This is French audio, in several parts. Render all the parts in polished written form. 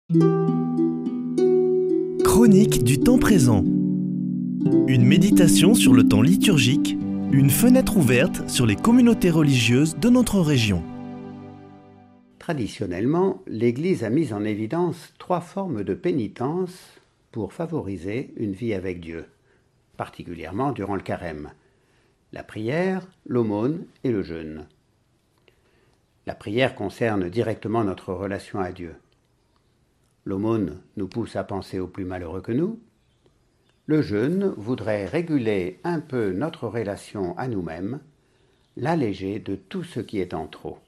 Chronique du temps présent. Une méditation sur le temps liturgique, une fenêtre ouverte sur les communautés religieuses de notre région. Traditionnellement, l'Église a mis en évidence 3 formes de pénitence pour favoriser une vie avec Dieu, particulièrement durant le carême: la prière, l'aumône et le jeûne. La prière concerne directement notre relation à Dieu. L'aumône nous pousse à penser aux plus malheureux que nous. Le jeûne voudrait réguler un peu notre relation à nous-mêmes, l'alléger de tout ce qui est en trop.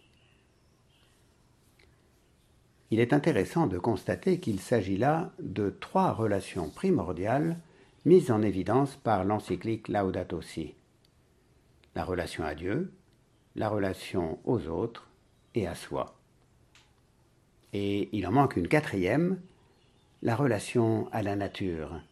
Il est intéressant de constater qu'il s'agit là de 3 relations primordiales mises en évidence par l'encyclique Laudato Si: la relation à Dieu, la relation aux autres et à soi. Et il en manque une 4e, la relation à la nature.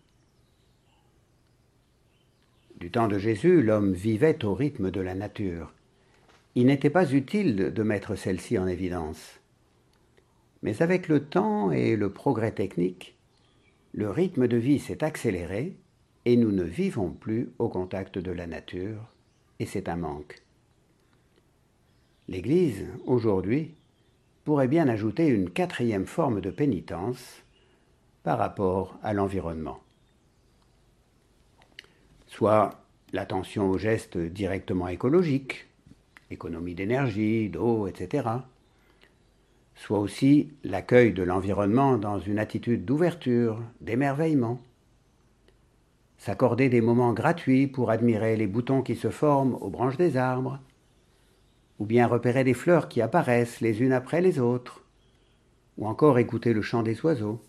Du temps de Jésus, l'homme vivait au rythme de la nature. Il n'était pas utile de mettre celle-ci en évidence. Mais avec le temps et le progrès technique, le rythme de vie s'est accéléré et nous ne vivons plus au contact de la nature, et c'est un manque. L'Église, aujourd'hui, pourrait bien ajouter une 4e forme de pénitence par rapport à l'environnement. Soit l'attention aux gestes directement écologiques, économie d'énergie, d'eau, etc., soit aussi l'accueil de l'environnement dans une attitude d'ouverture, d'émerveillement. S'accorder des moments gratuits pour admirer les boutons qui se forment aux branches des arbres, ou bien repérer des fleurs qui apparaissent les unes après les autres, ou encore écouter le chant des oiseaux.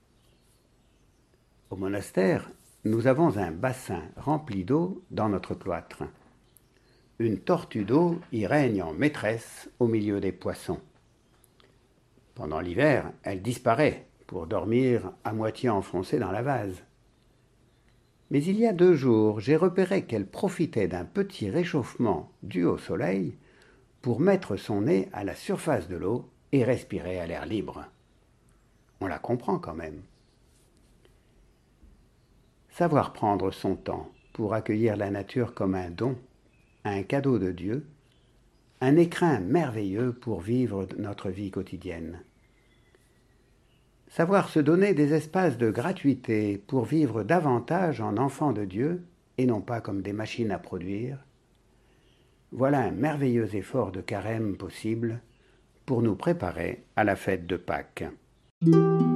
Au monastère, nous avons un bassin rempli d'eau dans notre cloître. Une tortue d'eau y règne en maîtresse au milieu des poissons. Pendant l'hiver, elle disparaît pour dormir à moitié enfoncée dans la vase. Mais il y a 2 jours, j'ai repéré qu'elle profitait d'un petit réchauffement dû au soleil pour mettre son nez à la surface de l'eau et respirer à l'air libre. On la comprend quand même. Savoir prendre son temps pour accueillir la nature comme un don, un cadeau de Dieu, un écrin merveilleux pour vivre notre vie quotidienne. Savoir se donner des espaces de gratuité pour vivre davantage en enfants de Dieu et non pas comme des machines à produire, voilà un merveilleux effort de carême possible pour nous préparer à la fête de Pâques.